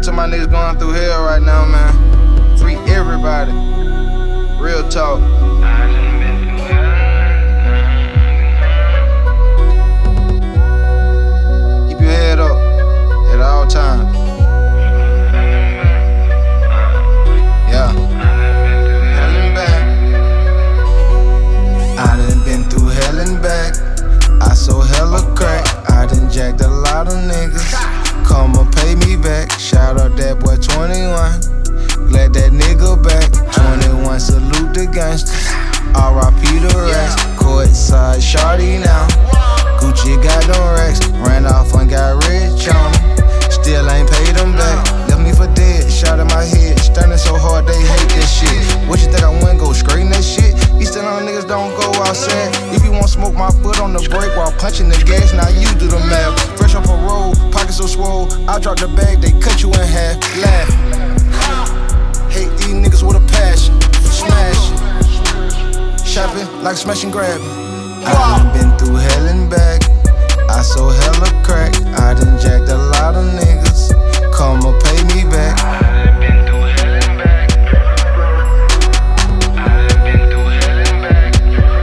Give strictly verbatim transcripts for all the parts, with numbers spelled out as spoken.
to my niggas going through hell right now, man. Free everybody. Real talk. Keep your head up at all times. Yeah. Hell and back. I done been through hell and back. I sold hella crack. I done jacked a lot of niggas. Come and pay me back. Shout out that boy twenty-one. Glad that nigga back. twenty-one, salute the gangsters. R I P the rest. Courtside shawty now. Gucci got them racks. Ran off and got rich on them. Still ain't paid them back. Left me for dead. Shot in my head. Stunning so hard they hate this shit. What you think I wouldn't go straight in that shit? You still on niggas don't go outside. If you want smoke, my foot on the brake while punching the gas. Now you do the math. Fresh off a roll, pockets so swole. I drop the bag, they cut you in half. Laugh. Hate these niggas with a passion. Smash it. Shopping like smash and grab it. I done been through hell and back. I sold hella crack. I done jacked a lot of niggas. Come and pay me back. I done been through hell and back. I done been through hell and back.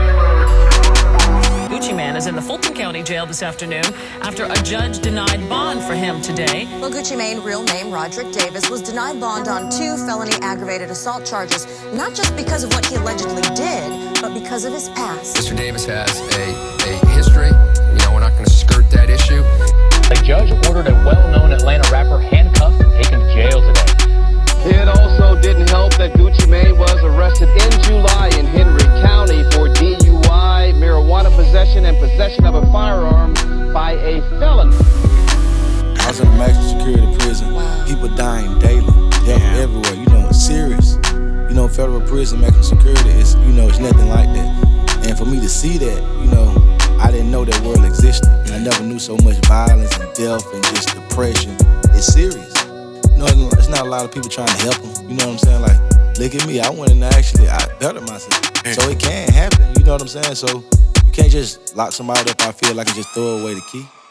Gucci Mane is in the Fulton County Jail this afternoon after a judge denied bond for him today. Well, Gucci Mane, real name Roderick Davis, was denied bond on two felony aggravated assault charges, not just because of what he allegedly did, but because of his past. Mister Davis has a, a history. You know, we're not going to skirt that issue. A judge ordered a well-known Atlanta rapper handcuffed and taken to jail today. It also didn't help that Gucci Mane was arrested in July in Henry County for D U I, marijuana possession, and possession of a firearm by a felon. I was in a maximum security prison. Wow. People dying daily. Death yeah. everywhere. You know, it's serious. You know, federal prison, maximum security is, you know, it's nothing like that. And for me to see that, you know, I didn't know that world existed. I never knew so much violence and death and just depression. It's serious. You know, there's not a lot of people trying to help them. You know what I'm saying? Like, look at me. I went in actually, I bettered myself. So it can happen. You know what I'm saying? So you can't just lock somebody up, I feel like, and just throw away the key.